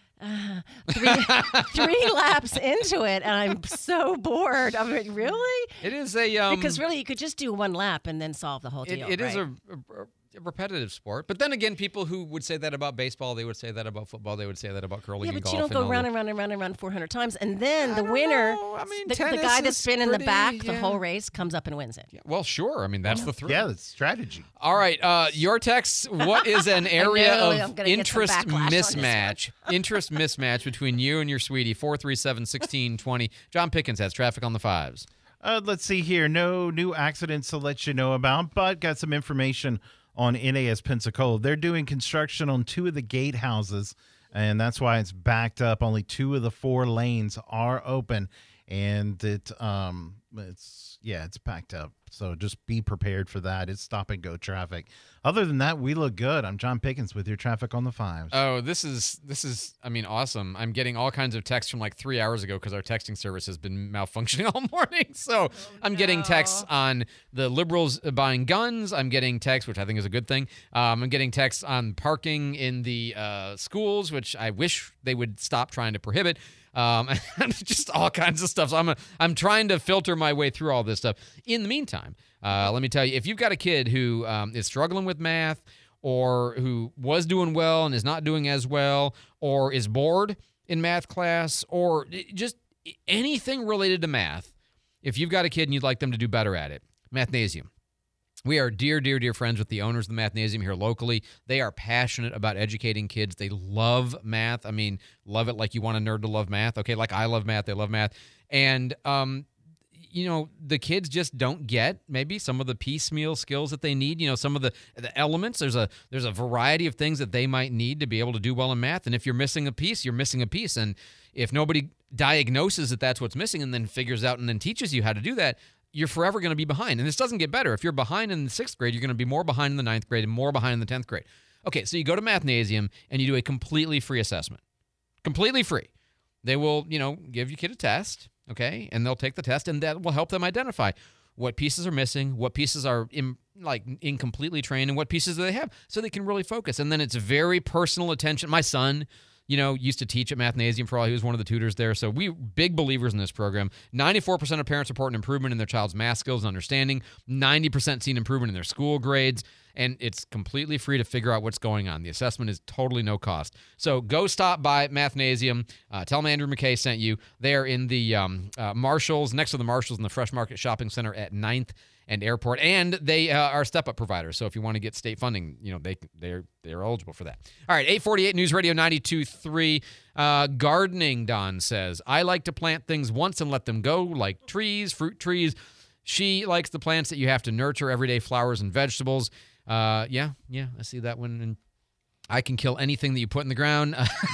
Speaker 2: Uh, three, three laps into it, and I'm so bored. I mean, really?
Speaker 3: It is a um,
Speaker 2: Because really, you could just do one lap and then solve the whole
Speaker 3: It,
Speaker 2: deal.
Speaker 3: it is
Speaker 2: right?
Speaker 3: a, a, a repetitive sport. But then again, people who would say that about baseball, they would say that about football, they would say that about curling
Speaker 2: Yeah,
Speaker 3: and
Speaker 2: but
Speaker 3: golf.
Speaker 2: you don't
Speaker 3: and
Speaker 2: go
Speaker 3: all
Speaker 2: round
Speaker 3: the-
Speaker 2: and round and round and round four hundred times, and then the winner,
Speaker 3: I mean,
Speaker 2: the, the
Speaker 3: tennis
Speaker 2: guy
Speaker 3: is
Speaker 2: that's been in the
Speaker 3: pretty-
Speaker 2: back the
Speaker 3: yeah.
Speaker 2: whole race, comes up and wins it.
Speaker 3: Well, sure. I mean, that's the thrill.
Speaker 5: Yeah, that's strategy.
Speaker 3: All right, uh, your text. What is an area
Speaker 2: know, I'm
Speaker 3: of
Speaker 2: gonna get some
Speaker 3: interest
Speaker 2: backlash on this
Speaker 3: mismatch? Interest mismatch between you and your sweetie. Four three seven sixteen twenty. John Pickens has traffic on the fives.
Speaker 5: Uh, let's see here. No new accidents to let you know about, but got some information on N A S Pensacola. They're doing construction on two of the gatehouses, and that's why it's backed up. Only two of the four lanes are open, and it um it's yeah it's backed up. So just be prepared for that. It's stop and go traffic. Other than that, we look good. I'm John Pickens with your traffic on the fives.
Speaker 3: Oh, this is this is I mean awesome. I'm getting all kinds of texts from like three hours ago because our texting service has been malfunctioning all morning. So I'm getting texts on the liberals buying guns. I'm getting texts, which I think is a good thing. Um, I'm getting texts on parking in the uh, schools, which I wish they would stop trying to prohibit. Um, and just all kinds of stuff. So I'm a, I'm trying to filter my way through all this stuff. In the meantime, uh, let me tell you, if you've got a kid who um, is struggling with math, or who was doing well and is not doing as well, or is bored in math class, or just anything related to math, if you've got a kid and you'd like them to do better at it, Mathnasium. We are dear, dear, dear friends with the owners of the Mathnasium here locally. They are passionate about educating kids. They love math. I mean, love it like you want a nerd to love math. Okay, like I love math. They love math. And, um, you know, the kids just don't get maybe some of the piecemeal skills that they need. You know, some of the, the elements. There's a there's a variety of things that they might need to be able to do well in math. And if you're missing a piece, you're missing a piece. And if nobody diagnoses that that's what's missing and then figures out and then teaches you how to do that, you're forever going to be behind. And this doesn't get better. If you're behind in the sixth grade, you're going to be more behind in the ninth grade and more behind in the tenth grade. Okay, so you go to Mathnasium and you do a completely free assessment. Completely free. They will, you know, give your kid a test, okay, and they'll take the test, and that will help them identify what pieces are missing, what pieces are in, like incompletely trained, and what pieces do they have, so they can really focus. And then it's very personal attention. My son, you know, used to teach at Mathnasium for all. He was one of the tutors there. So we big believers in this program. ninety-four percent of parents report an improvement in their child's math skills and understanding. ninety percent see an improvement in their school grades. And it's completely free to figure out what's going on. The assessment is totally no cost. So go stop by Mathnasium. Uh, tell them Andrew McKay sent you. They are in the um, uh, Marshalls, next to the Marshalls in the Fresh Market Shopping Center at ninth and Airport. And they uh, are step-up providers. So if you want to get state funding, you know, they, they're they're eligible for that. All right, eight forty-eight News Radio ninety-two point three. Uh, gardening, Don says. I like to plant things once and let them go, like trees, fruit trees. She likes the plants that you have to nurture, everyday flowers and vegetables. Uh, yeah, yeah, I see that one. And I can kill anything that you put in the ground.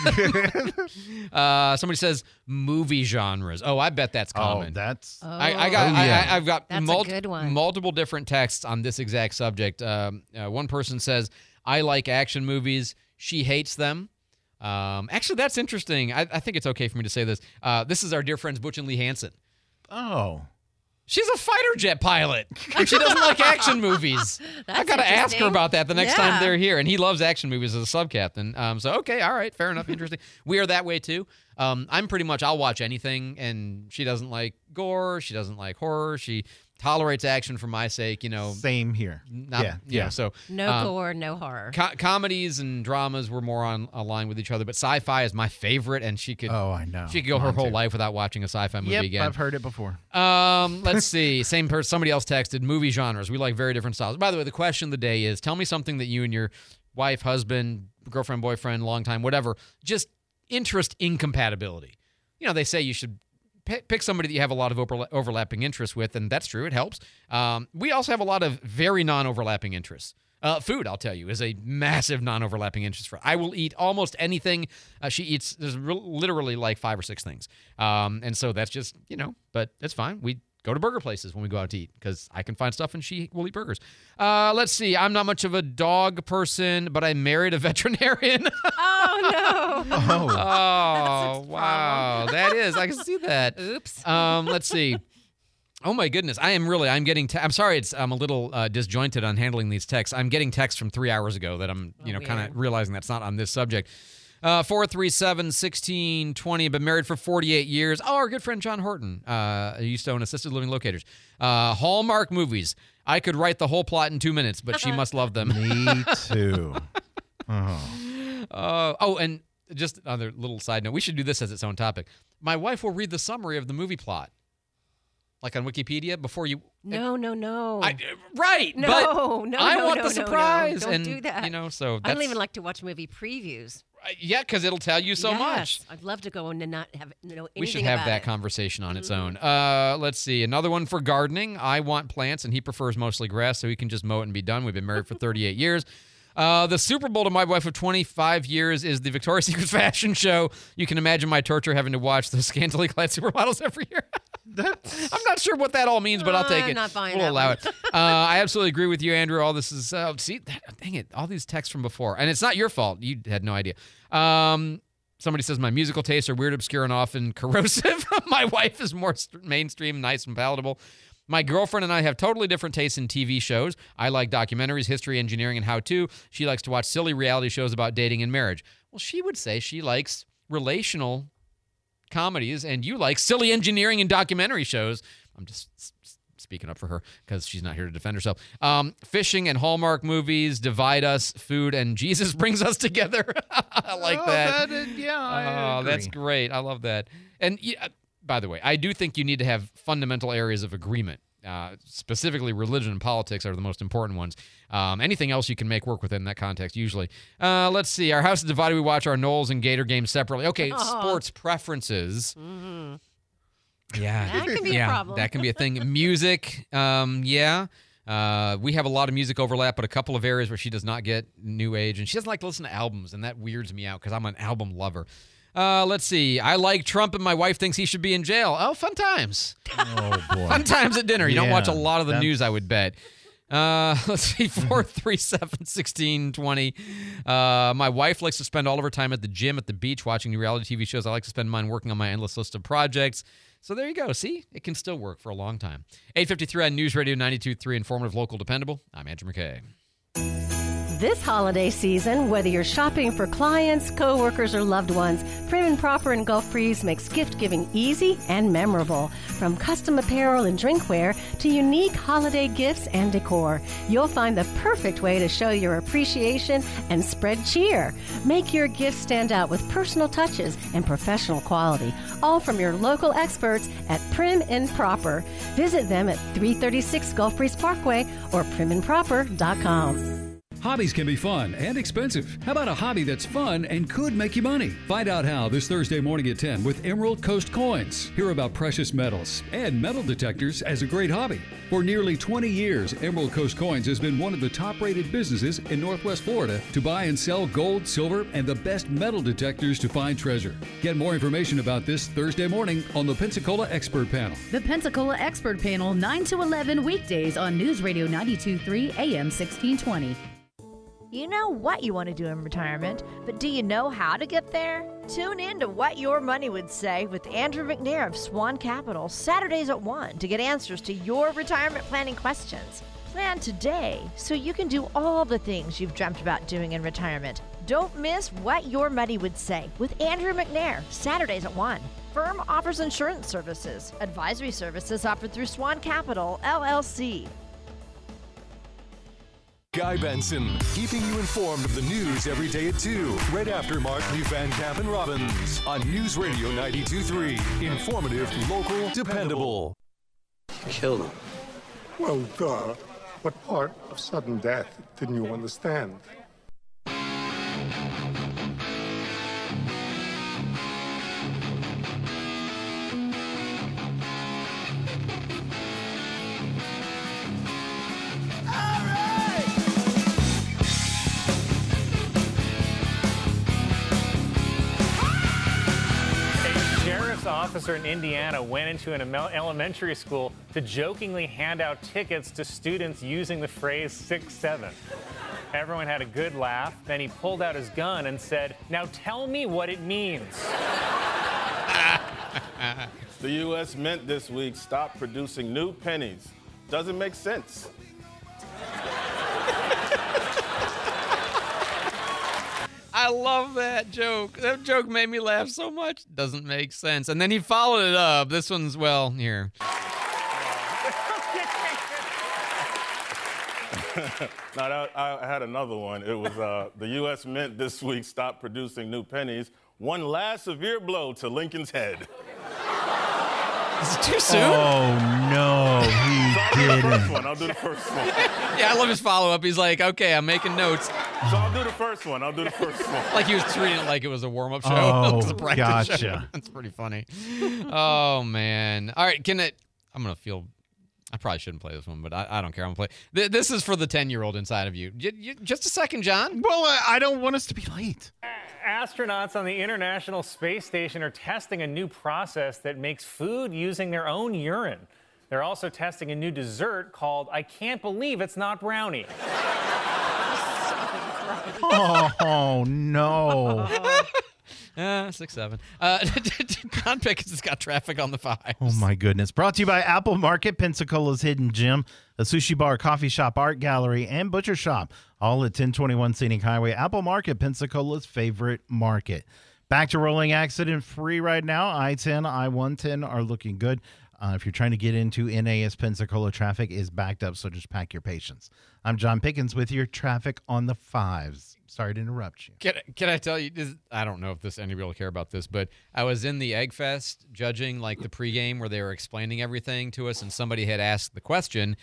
Speaker 3: uh, somebody says movie genres. Oh, I bet that's common.
Speaker 5: Oh, that's.
Speaker 2: Oh,
Speaker 3: I, I got.
Speaker 5: Oh, yeah.
Speaker 3: I, I've got
Speaker 2: That's a
Speaker 3: mul-
Speaker 2: good one.
Speaker 3: multiple different texts on this exact subject. Um, uh, one person says, "I like action movies." She hates them. Um, actually, that's interesting. I, I think it's okay for me to say this. Uh, this is our dear friends Butch and Lee Hansen.
Speaker 5: Oh.
Speaker 3: She's a fighter jet pilot, and she doesn't like action movies.
Speaker 2: That's
Speaker 3: I got to ask her
Speaker 2: interesting.
Speaker 3: about that the next
Speaker 2: Yeah.
Speaker 3: time they're here. And he loves action movies as a sub-captain. Um, so, okay, all right, fair enough, interesting. We are that way, too. Um, I'm pretty much, I'll watch anything, and she doesn't like gore. She doesn't like horror. She tolerates action for my sake, you know.
Speaker 5: Same here.
Speaker 3: Not,
Speaker 5: yeah,
Speaker 3: you know,
Speaker 5: yeah.
Speaker 3: so
Speaker 2: No
Speaker 3: um,
Speaker 2: gore, no horror.
Speaker 3: Co- comedies and dramas were more on aligned with each other, but sci-fi is my favorite, and she could.
Speaker 5: Oh, I know.
Speaker 3: She could go her
Speaker 5: Mine
Speaker 3: whole
Speaker 5: too.
Speaker 3: life without watching a sci-fi movie
Speaker 5: Yep,
Speaker 3: again.
Speaker 5: I've heard it before.
Speaker 3: Um, let's see. Same person. Somebody else texted movie genres. We like very different styles. By the way, the question of the day is: tell me something that you and your wife, husband, girlfriend, boyfriend, long time, whatever, just interest incompatibility. You know, they say you should pick, pick somebody that you have a lot of overla- overlapping interests with, and that's true. It helps. Um, we also have a lot of very non-overlapping interests. Uh, food, I'll tell you, is a massive non-overlapping interest for. I will eat almost anything uh, she eats. There's re- literally like five or six things, um, and so that's just you know. But it's fine. We go to burger places when we go out to eat because I can find stuff and she will eat burgers. Uh, let's see. I'm not much of a dog person, but I married a veterinarian.
Speaker 2: Oh, no.
Speaker 5: Oh.
Speaker 3: Oh, wow. That is. I can see that.
Speaker 2: Oops.
Speaker 3: Um, let's see. Oh, my goodness. I am really, I'm getting, te- I'm sorry, it's I'm a little uh, disjointed on handling these texts. I'm getting texts from three hours ago that I'm, you know, kind of realizing that's not on this subject. Uh, four three seven, one six two zero, been married for forty-eight years. Oh, our good friend John Horton uh, used to own assisted living locators. Uh, Hallmark movies. I could write the whole plot in two minutes, but she must love them.
Speaker 5: Me too. Oh.
Speaker 3: Uh, oh, and just another little side note. We should do this as its own topic. My wife will read the summary of the movie plot, like on Wikipedia, before you.
Speaker 2: No, no, no.
Speaker 3: I, right.
Speaker 2: No,
Speaker 3: but
Speaker 2: no,
Speaker 3: I
Speaker 2: no,
Speaker 3: want
Speaker 2: no,
Speaker 3: the
Speaker 2: no, no.
Speaker 3: surprise.
Speaker 2: Don't
Speaker 3: and,
Speaker 2: do that.
Speaker 3: You know, so
Speaker 2: I
Speaker 3: that's,
Speaker 2: don't even like to watch movie previews.
Speaker 3: yeah, because it'll tell you so
Speaker 2: yes,
Speaker 3: much.
Speaker 2: I'd love to go in and not have know anything
Speaker 3: We should have
Speaker 2: about
Speaker 3: that
Speaker 2: it.
Speaker 3: conversation on its own. Uh, let's see. Another one for gardening. I want plants, and he prefers mostly grass, so he can just mow it and be done. We've been married for thirty-eight years. Uh, the Super Bowl to my wife of twenty-five years is the Victoria's Secret fashion show. You can imagine my torture having to watch those scantily clad supermodels every year. I'm not sure what that all means, but I'll take
Speaker 2: I'm
Speaker 3: it.
Speaker 2: not buying
Speaker 3: we'll
Speaker 2: that
Speaker 3: allow
Speaker 2: one.
Speaker 3: it. Uh, I absolutely agree with you, Andrew. All this is, uh, see, dang it, all these texts from before. And it's not your fault. You had no idea. Um, somebody says my musical tastes are weird, obscure, and often corrosive. My wife is more st- mainstream, nice, and palatable. My girlfriend and I have totally different tastes in T V shows. I like documentaries, history, engineering, and how-to. She likes to watch silly reality shows about dating and marriage. Well, she would say she likes relational comedies, and you like silly engineering and documentary shows. I'm just s- s- speaking up for her because she's not here to defend herself. Um, fishing and Hallmark movies divide us. Food and Jesus brings us together. I like
Speaker 5: Oh,
Speaker 3: that.
Speaker 5: that is- yeah, I
Speaker 3: Oh, that's
Speaker 5: agree.
Speaker 3: great. I love that. And yeah, by the way, I do think you need to have fundamental areas of agreement. Uh, specifically, religion and politics are the most important ones. Um, anything else you can make work within that context, usually. Uh, let's see. Our house is divided. We watch our Knowles and Gator games separately. Okay,
Speaker 2: Aw.
Speaker 3: sports preferences.
Speaker 2: Mhm.
Speaker 3: Yeah,
Speaker 2: That can be a
Speaker 3: yeah,
Speaker 2: problem.
Speaker 3: that can be a thing. Music, um, yeah. Uh, we have a lot of music overlap, but a couple of areas where she does not get new age, and she doesn't like to listen to albums, and that weirds me out because I'm an album lover. Uh, let's see. I like Trump, and my wife thinks he should be in jail. Oh, fun times.
Speaker 5: Oh, boy.
Speaker 3: Fun times at dinner. You don't watch a
Speaker 5: Yeah,
Speaker 3: lot of the
Speaker 5: that-
Speaker 3: news, I would bet. Uh, let's see, four three seven, one six two zero. Uh, my wife likes to spend all of her time at the gym, at the beach, watching new reality T V shows. I like to spend mine working on my endless list of projects. So there you go. See, it can still work for a long time. eight fifty-three on News Radio ninety-two point three, informative, local, dependable. I'm Andrew McKay.
Speaker 2: This holiday season, whether you're shopping for clients, coworkers, or loved ones, Prim and Proper in Gulf Breeze makes gift giving easy and memorable. From custom apparel and drinkware to unique holiday gifts and decor, you'll find the perfect way to show your appreciation and spread cheer. Make your gift stand out with personal touches and professional quality, all from your local experts at Prim and Proper. Visit them at three thirty-six Gulf Breeze Parkway or prim and proper dot com.
Speaker 4: Hobbies can be fun and expensive. How about a hobby that's fun and could make you money? Find out how this Thursday morning at ten with Emerald Coast Coins. Hear about precious metals and metal detectors as a great hobby. For nearly twenty years, Emerald Coast Coins has been one of the top-rated businesses in Northwest Florida to buy and sell gold, silver, and the best metal detectors to find treasure. Get more information about this Thursday morning on the Pensacola Expert Panel.
Speaker 6: The Pensacola Expert Panel, nine to eleven weekdays on News Radio ninety-two point three A M sixteen twenty.
Speaker 8: You know what you want to do in retirement, but do you know how to get there? Tune in to What Your Money Would Say with Andrew McNair of Swan Capital, Saturdays at one, to get answers to your retirement planning questions. Plan today so you can do all the things you've dreamt about doing in retirement. Don't miss What Your Money Would Say with Andrew McNair, Saturdays at one. Firm offers insurance services. Advisory services offered through Swan Capital, L L C.
Speaker 1: Guy Benson, keeping you informed of the news every day at two, right after Mark Lee Van Camp and Robbins on News Radio ninety-two point three. Informative, local, dependable.
Speaker 9: Killed him.
Speaker 10: Well, duh. What part of sudden death didn't you understand?
Speaker 12: Officer in Indiana went into an elementary school to jokingly hand out tickets to students using the phrase six seven. Everyone had a good laugh. Then he pulled out his gun and said, "Now tell me what it means."
Speaker 13: The U S Mint this week stopped producing new pennies. Doesn't make sense.
Speaker 3: I love that joke. That joke made me laugh so much. Doesn't make sense. And then he followed it up. This one's, well, here.
Speaker 13: Now, that, I had another one. It was uh, the U S Mint this week stopped producing new pennies. One last severe blow to Lincoln's head.
Speaker 3: Is it too soon?
Speaker 5: Oh, no, he
Speaker 13: so I'll do the
Speaker 5: didn't.
Speaker 13: first one. I'll do the first one.
Speaker 3: Yeah, I love his follow-up. He's like, okay, I'm making notes.
Speaker 13: So I'll do the first one. I'll do the first one.
Speaker 3: Like he was treating it like it was a warm-up show.
Speaker 5: Oh,
Speaker 3: It was a practice
Speaker 5: gotcha.
Speaker 3: show. That's pretty funny. Oh, man. All right, can it... I'm going to feel... I probably shouldn't play this one, but I, I don't care. I'm going to play... Th- this is for the ten-year-old inside of you. Y- y- just a second, John.
Speaker 5: Well, I, I don't want us to be late.
Speaker 12: Astronauts on the International Space Station are testing a new process that makes food using their own urine. They're also testing a new dessert called I Can't Believe It's Not Brownie.
Speaker 5: Oh, no.
Speaker 3: Uh, six, seven. Uh, John Pickens has got traffic on the five.
Speaker 5: Oh, my goodness. Brought to you by Apple Market, Pensacola's Hidden Gem, a sushi bar, coffee shop, art gallery, and butcher shop, all at ten twenty-one Scenic Highway. Apple Market, Pensacola's favorite market. Back to rolling accident-free right now. I ten, I one ten are looking good. Uh, if you're trying to get into N A S Pensacola, traffic is backed up, so just pack your patience. I'm John Pickens with your traffic on the fives. Sorry to interrupt you.
Speaker 3: Can, can I tell you, this, I don't know if this anybody will care about this, but I was in the Egg Fest judging like the pregame where they were explaining everything to us, and somebody had asked the question,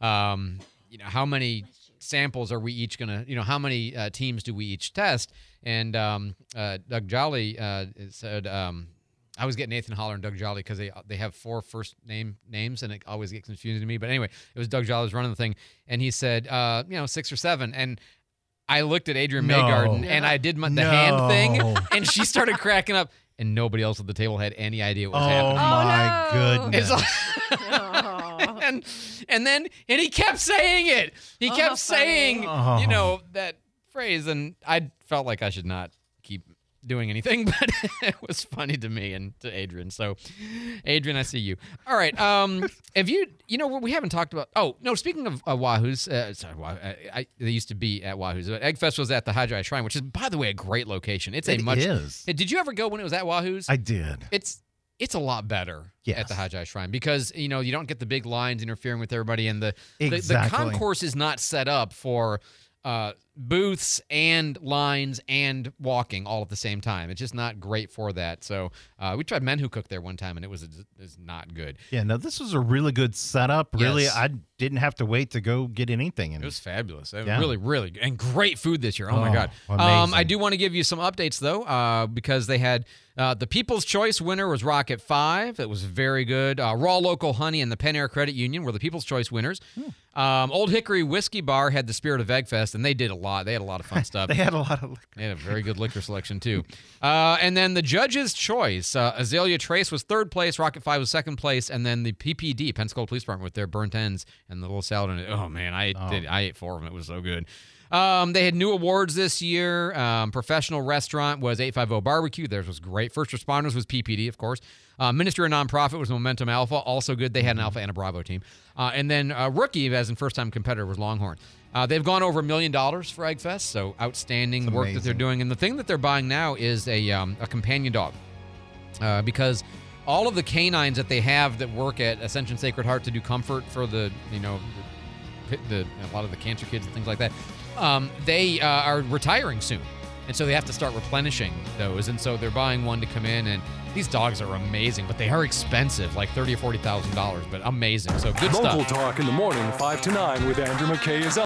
Speaker 3: um, you know, how many samples are we each going to, you know, how many uh, teams do we each test? And um, uh, Doug Jolly uh, said, um, I always get Nathan Holler and Doug Jolly because they they have four first name names, and it always gets confusing to me. But anyway, it was Doug Jolly was running the thing, and he said, uh, you know, six or seven. And I looked at Adrian
Speaker 5: No.
Speaker 3: Maygarden, and I did my, the
Speaker 5: No.
Speaker 3: hand thing, and she started cracking up, and nobody else at the table had any idea what was
Speaker 5: Oh,
Speaker 3: happening.
Speaker 5: my goodness.
Speaker 3: It's like, and, and then, and he kept saying it. He
Speaker 2: Oh,
Speaker 3: kept
Speaker 2: how
Speaker 3: saying,
Speaker 5: funny.
Speaker 3: you know, that phrase, and I felt like I should not keep doing anything, but it was funny to me and to Adrian. So, Adrian, I see you. All right. Um, have you, you know, we haven't talked about, oh, no, speaking of uh, Wahoo's, uh, sorry, Wahoo, I, I, they used to be at Wahoo's. Egg Fest was at the Hajj Shrine, which is, by the way, a great location. It's a
Speaker 5: It
Speaker 3: much.
Speaker 5: is.
Speaker 3: Hey, did you ever go when it was at Wahoo's?
Speaker 5: I did.
Speaker 3: It's it's a lot better
Speaker 5: Yes.
Speaker 3: at the Hajj Shrine because, you know, you don't get the big lines interfering with everybody, and the, the, the
Speaker 5: Exactly.
Speaker 3: concourse is not set up for uh, booths and lines and walking all at the same time. It's just not great for that. So uh, we tried Men Who Cook there one time, and it was, it was not good.
Speaker 5: Yeah, no, this was a really good setup. Really,
Speaker 3: Yes.
Speaker 5: I didn't have to wait to go get anything. And
Speaker 3: It was fabulous. It was
Speaker 5: Yeah.
Speaker 3: Really, really good. And great food this year. Oh, my
Speaker 5: Oh,
Speaker 3: God. Um,
Speaker 5: amazing.
Speaker 3: I do want to give you some updates, though, uh, because they had uh, the People's Choice winner was Rocket five. It was very good. Uh, Raw Local Honey and the Pen Air Credit Union were the People's Choice winners. Um, Old Hickory Whiskey Bar had the Spirit of Egg Fest, and they did a lot. They had a lot of fun stuff.
Speaker 5: they had a lot of liquor.
Speaker 3: They had a very good liquor selection, too. Uh, and then the Judge's Choice. Uh, Azalea Trace was third place. Rocket five was second place. And then the P P D, Pensacola Police Department, with their burnt ends and the little salad in it. Oh, man, I ate,
Speaker 5: Oh.
Speaker 3: Did, I ate four of them. It was so good. Um, they had new awards this year. Um, professional restaurant was eight fifty Barbecue. Theirs was great. First responders was P P D, of course. Uh, Ministry of Nonprofit was Momentum Alpha, also good. They had an Alpha and a Bravo team. Uh, and then uh, rookie, as in first-time competitor, was Longhorn. Uh, they've gone over a million dollars for Eggfest, so outstanding work that they're doing. And the thing that they're buying now is a um, a companion dog, uh, because all of the canines that they have that work at Ascension Sacred Heart to do comfort for the you know the, the a lot of the cancer kids and things like that. Um, they uh, are retiring soon, and so they have to start replenishing those. And so they're buying one to come in, and these dogs are amazing, but they are expensive, like thirty or forty thousand dollars. But amazing, so good
Speaker 9: Local
Speaker 3: stuff.
Speaker 9: Talk in the morning, five to nine, with Andrew McKay is up.